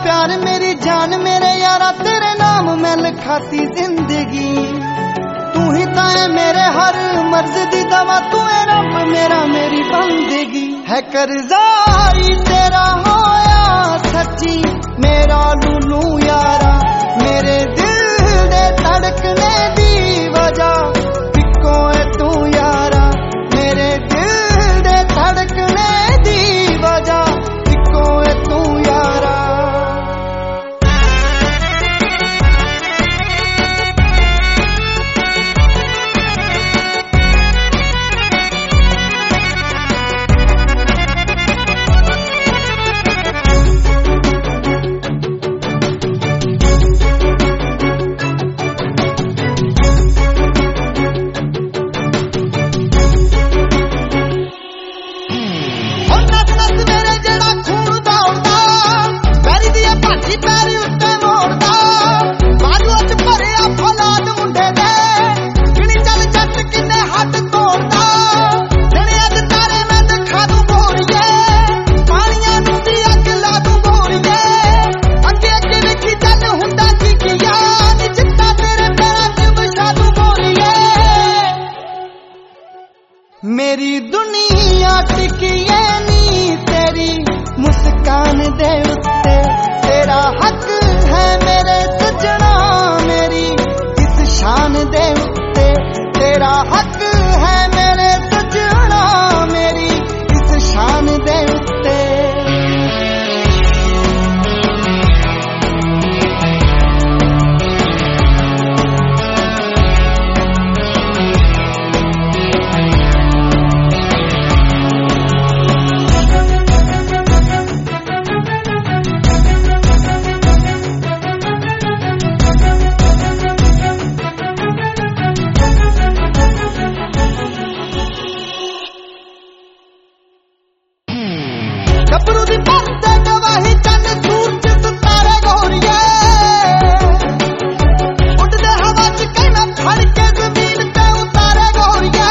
प्यार मेरी जान मेरे यारा तेरे नाम मैं लिखाती जिंदगी। तू ही तो है मेरे हर मर्ज दी दवा, तू है रब मेरा मेरी बंदगी। है करजाई तेरा होया सच्ची मेरा लूलू यारा, मेरे दिल दे धड़कने दी वजह इक्को है तू यारा, मेरे दिल दे धड़कने दी वजह इक्को है तू यारा। मेरी दुनिया टिकी नी तेरी मुस्कान दे उत्ते, तेरा हक है मेरे सजना मेरी इस शान दे उत्ते, तेरा हक है मेरे सजना मेरी इस शान दे उत्ते। गबरू दी परते गवाही चंद सूरज सितारे गोरिए, उड़दे हवा च कहना फड़ के जमीन ते उतारे गोरिए,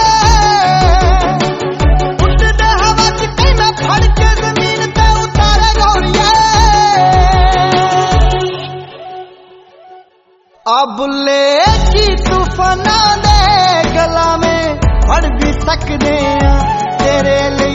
उड़दे हवा च कहना फड़ के जमीन ते उतारे गोरिए। आ बुल्ले की तूफाना दे गला में फड़ भी सकदे आ तेरे